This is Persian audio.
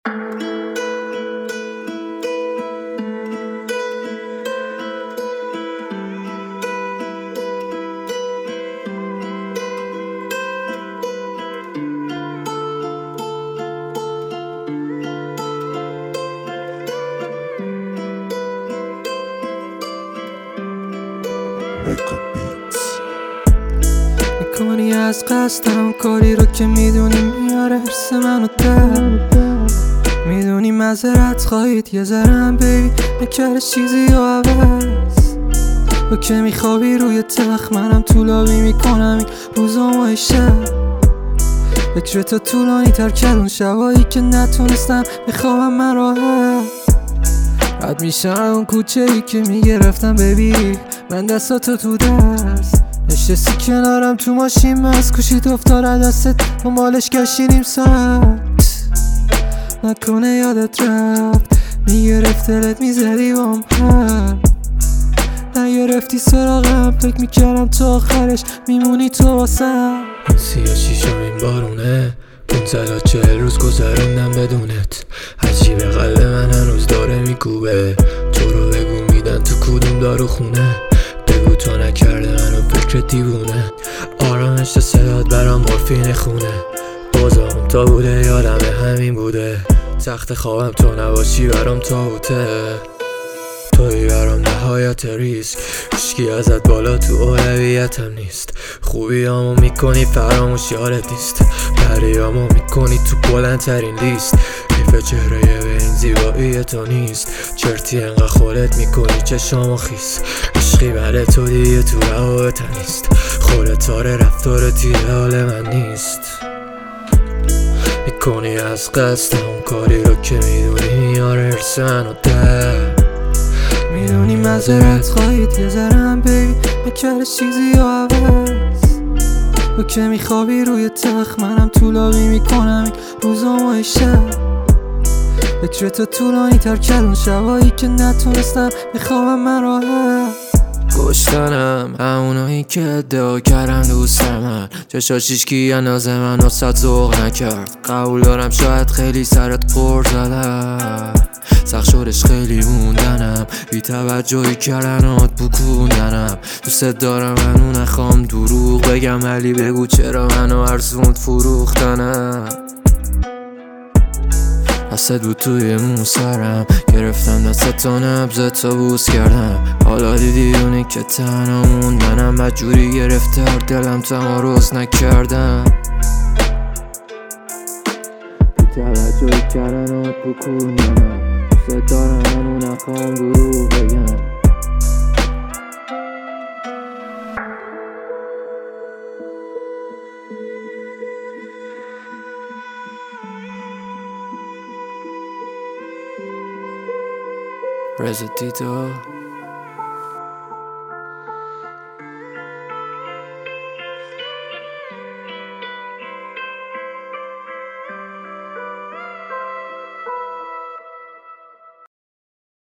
میکنی از قصدم کاری رو که میدونی میاره حرس منو در میدونی مذارت خواهید یه ذرم بیبی نکرده چیزی رو عوض تو که میخوابی روی تخت منم تو لابی میکنم این روزا و شب فکر تو طولانی تر کرد اون شبایی که نتونستم بخوابم من راحت رد میشم اون کوچه ای که میگرفتم بیبی من دستاتو تو دست نشستی کنارم تو ماشین مست کوشید افتاره دستت دنبالش گشتی نیم ساعت نکنه یادت رفت میگرفت دلت میزدی بام حرف نگرفتی سراغم فکر میکردم تو آخرش میمونی تو واسم 36 این بارونه 540 روز گذروندم بدونت عجیبه قلب من هنوز داره میکوبه تو رو بگو میدن تو کدوم دارو خونه بگو تو نکرده منو فکر دیوونه آرامش صدات برام مورفین خونه بازم تا بوده یادمه همین بوده تخت خوابم تو نباشی برام تابوته توی برام نهایت ریسک هیچکی ازت بالا تو اولویتم نیست خوبیامو میکنی فراموش یادت نیست پریامو میکنی تو بلندترین لیست حیف چهره به این زیبایی تو نیست چرتی انقدر خودت میکنی چشامو خیس عشقی بله تو دیگه تو روابطم نیست خودت تاره رفتار تیره حال من نیست میکنی از قصد اون کاری رو که میدونی میاره حرس منو در میدونی مذارت خواهید یه ذرم بیبی نکرده چیزی رو عوض تو که میخوابی روی تخت منم تو لابی میکنم این روزا و شب فکر تو طولانی تر کرد اون شبایی که نتونستم بخوابم من راحت کشتنم همونایی که ادعا کردن دوست من چشاش هیچکی اندازه من واسه ذوق نکرد قبول دارم شاید خیلی سرت غر زدم سخت شدش خیلی موندنم بی توجهی کردنات بکوندنم دوست دارم منو نخوام دروغ بگم ولی بگو چرا منو ارزوند فروختنم دستت بود توی موسرم گرفتم دستتو نبزتو بوس کردم حالا دیدی اونی که تنها موند منم بدجوری گرفتار دلم تمارز نکردم بی توجهی کردنات بکوندنم دوست دارم منو نخوام دروغ بگم رزا دیدو